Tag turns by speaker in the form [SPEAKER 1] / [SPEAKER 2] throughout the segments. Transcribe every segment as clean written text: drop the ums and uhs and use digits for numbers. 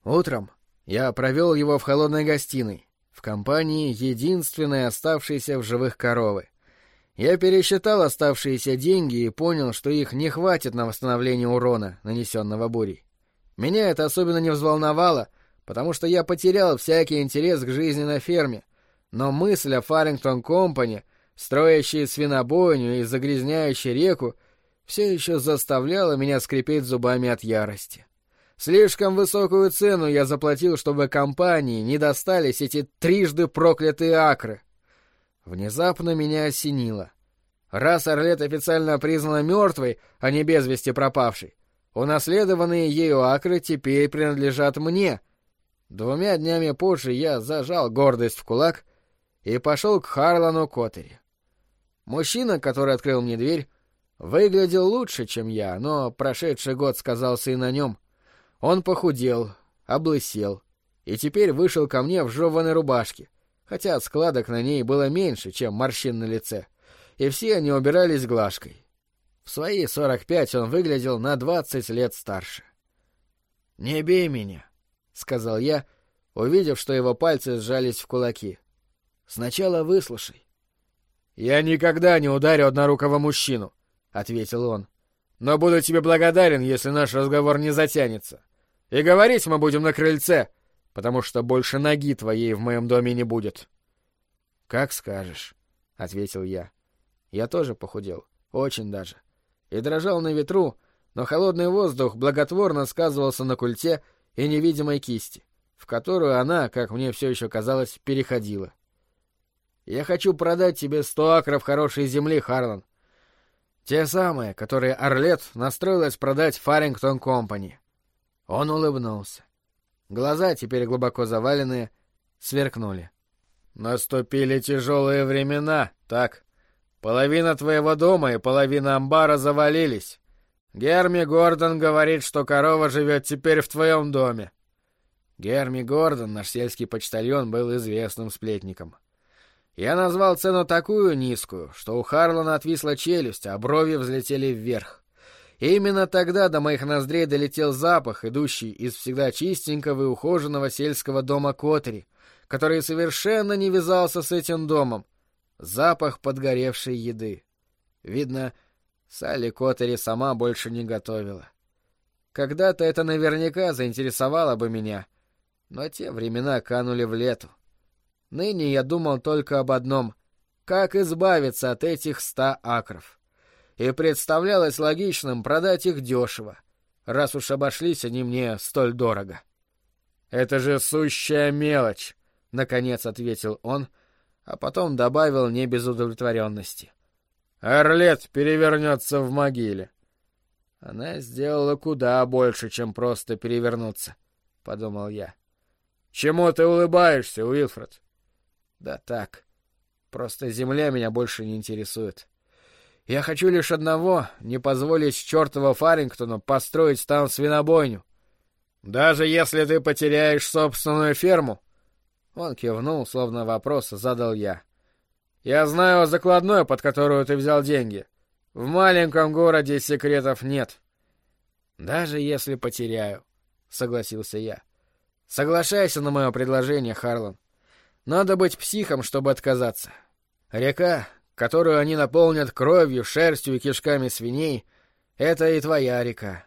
[SPEAKER 1] Утром я провел его в холодной гостиной, в компании единственной оставшейся в живых коровы. Я пересчитал оставшиеся деньги и понял, что их не хватит на восстановление урона, нанесенного бурей. Меня это особенно не взволновало, потому что я потерял всякий интерес к жизни на ферме, но мысль о Фарингтон Компани, строящей свинобойню и загрязняющей реку, все еще заставляла меня скрипеть зубами от ярости. Слишком высокую цену я заплатил, чтобы компании не достались эти трижды проклятые акры. Внезапно меня осенило. Раз Арлет официально признана мертвой, а не без вести пропавшей, унаследованные ею акры теперь принадлежат мне. 2 днями позже я зажал гордость в кулак и пошел к Харлану Коттери. Мужчина, который открыл мне дверь, выглядел лучше, чем я, но прошедший год сказался и на нем. Он похудел, облысел и теперь вышел ко мне в жеваной рубашке, хотя складок на ней было меньше, чем морщин на лице, и все они убирались глажкой. В свои 45 он выглядел на 20 лет старше. «Не бей меня», — сказал я, увидев, что его пальцы сжались в кулаки. «Сначала выслушай». «Я никогда не ударю однорукого мужчину», — ответил он. «Но буду тебе благодарен, если наш разговор не затянется. И говорить мы будем на крыльце, потому что больше ноги твоей в моем доме не будет». «Как скажешь», — ответил я. Я тоже похудел, очень даже, и дрожал на ветру, но холодный воздух благотворно сказывался на культе и невидимой кисти, в которую она, как мне все еще казалось, переходила. «Я хочу продать тебе 100 акров хорошей земли, Харлан. Те самые, которые Арлет настроилась продать Фарингтон Компани». Он улыбнулся. Глаза, теперь глубоко заваленные, сверкнули. «Наступили тяжелые времена, так? Половина твоего дома и половина амбара завалились. Герми Гордон говорит, что корова живет теперь в твоем доме». Герми Гордон, наш сельский почтальон, был известным сплетником. Я назвал цену такую низкую, что у Харлана отвисла челюсть, а брови взлетели вверх. И именно тогда до моих ноздрей долетел запах, идущий из всегда чистенького и ухоженного сельского дома Коттери, который совершенно не вязался с этим домом. Запах подгоревшей еды. Видно, Салли Коттери сама больше не готовила. Когда-то это наверняка заинтересовало бы меня, но те времена канули в лету. Ныне я думал только об одном — как избавиться от этих 100 акров. И представлялось логичным продать их дешево, раз уж обошлись они мне столь дорого. «Это же сущая мелочь», — наконец ответил он, а потом добавил не без удовлетворенности. «Арлет перевернется в могиле». «Она сделала куда больше, чем просто перевернуться», — подумал я. «Чему ты улыбаешься, Уилфред?» «Да так. Просто земля меня больше не интересует. Я хочу лишь одного — не позволить чертову Фарингтону построить там свинобойню». «Даже если ты потеряешь собственную ферму?» Он кивнул, словно вопрос задал я. «Я знаю о закладной, под которую ты взял деньги. В маленьком городе секретов нет». «Даже если потеряю», — согласился я. «Соглашайся на мое предложение, Харлан. Надо быть психом, чтобы отказаться. Река, которую они наполнят кровью, шерстью и кишками свиней, — это и твоя река».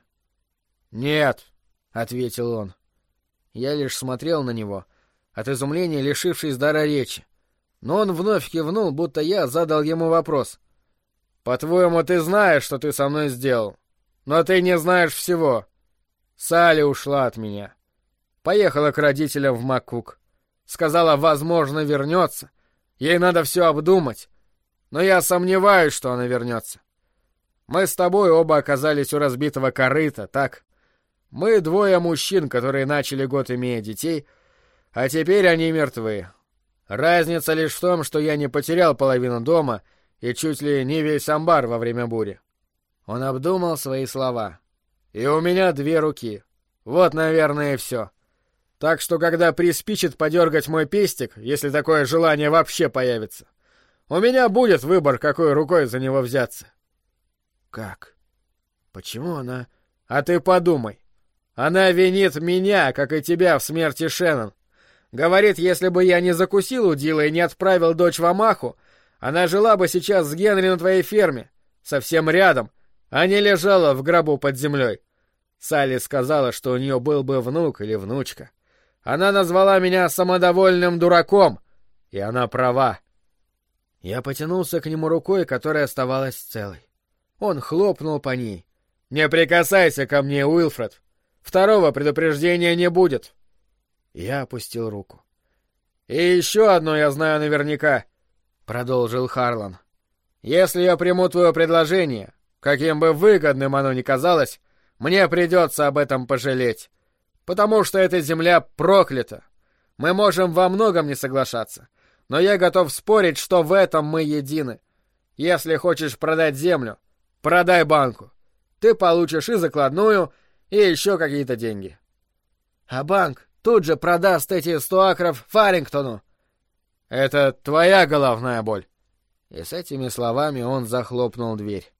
[SPEAKER 1] «Нет», — ответил он. Я лишь смотрел на него, от изумления лишившись дара речи. Но он вновь кивнул, будто я задал ему вопрос. «По-твоему, ты знаешь, что ты со мной сделал? Но ты не знаешь всего. Салли ушла от меня. Поехала к родителям в Маккук. Сказала, возможно, вернется. Ей надо все обдумать. Но я сомневаюсь, что она вернется. Мы с тобой оба оказались у разбитого корыта, так? Мы 2 мужчин, которые начали год, имея детей, а теперь они мертвы. Разница лишь в том, что я не потерял половину дома и чуть ли не весь амбар во время бури». Он обдумал свои слова. «И у меня 2 руки. Вот, наверное, и все. Так что, когда приспичит подергать мой пестик, если такое желание вообще появится, у меня будет выбор, какой рукой за него взяться». «Как? Почему она...» «А ты подумай. Она винит меня, как и тебя, в смерти Шеннон. Говорит, если бы я не закусил удила и не отправил дочь в Амаху, она жила бы сейчас с Генри на твоей ферме, совсем рядом, а не лежала в гробу под землей. Салли сказала, что у нее был бы внук или внучка. Она назвала меня самодовольным дураком, и она права. Я потянулся к нему рукой, которая оставалась целой. Он хлопнул по ней. «Не прикасайся ко мне, Уилфред! Второго предупреждения не будет!» Я опустил руку. «И еще одно я знаю наверняка», — продолжил Харлан. «Если я приму твое предложение, каким бы выгодным оно ни казалось, мне придется об этом пожалеть, потому что эта земля проклята. Мы можем во многом не соглашаться, но я готов спорить, что в этом мы едины. Если хочешь продать землю, продай банку. Ты получишь и закладную, и еще какие-то деньги. А банк тут же продаст эти 100 акров Фарингтону. Это твоя головная боль». И с этими словами он захлопнул дверь.